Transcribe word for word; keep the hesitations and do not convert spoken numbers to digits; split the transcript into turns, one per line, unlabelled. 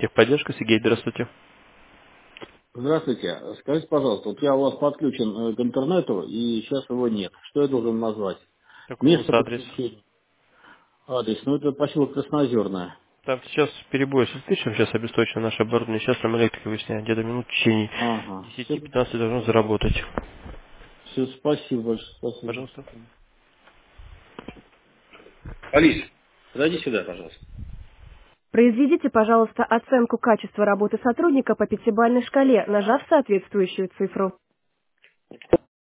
Техподдержка, Сергей, здравствуйте.
Здравствуйте. Скажите, пожалуйста, вот я у вас подключен э, к интернету, и сейчас его нет. Что я должен назвать?
Какой у вас
Место
адрес?
подключения. Адрес. Ну, это поселок Краснозерное.
Там сейчас перебой с электричеством, сейчас обесточено наше оборудование. Сейчас там электрика выясняет, где-то минут в течение
Ага. Все,
десяти-пятнадцати должно заработать.
все, спасибо большое. Спасибо.
Пожалуйста.
Алис, подойди сюда, пожалуйста.
Произведите, пожалуйста, оценку качества работы сотрудника по пятибалльной шкале, нажав соответствующую цифру.